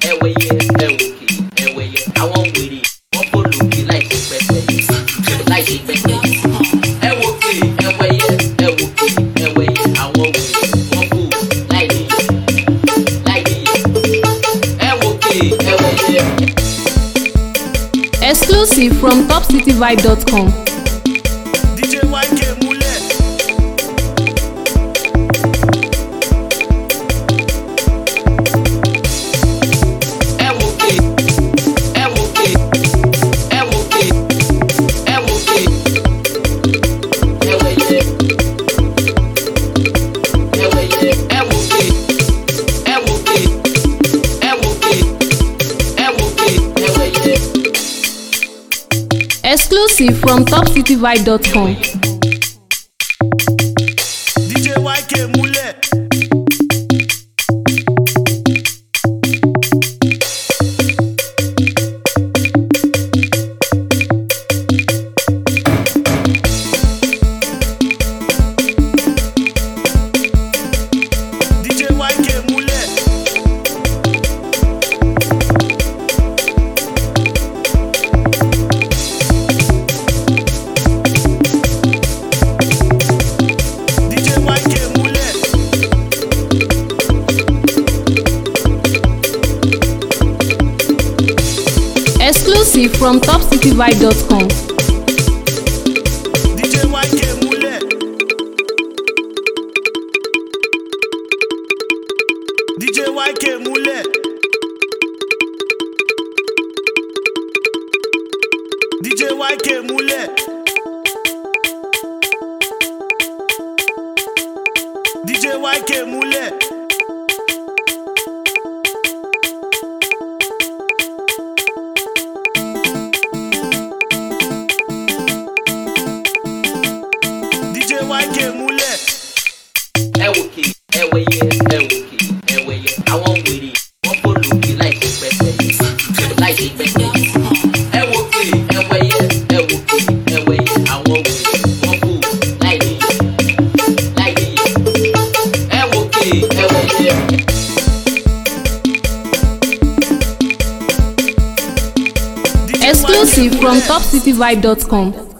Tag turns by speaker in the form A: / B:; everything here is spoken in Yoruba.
A: Exclusive from topcityvibe.com.
B: DJ YK Mule.
A: Exclusive from topcityvibe.com.
B: DJ YK Mule.
A: Exclusive from topcityvibe.com.
B: DJ YK Mule. DJ YK Mule. DJ YK Mule. DJ YK Mule.
A: Exclusive from topcityvibe.com.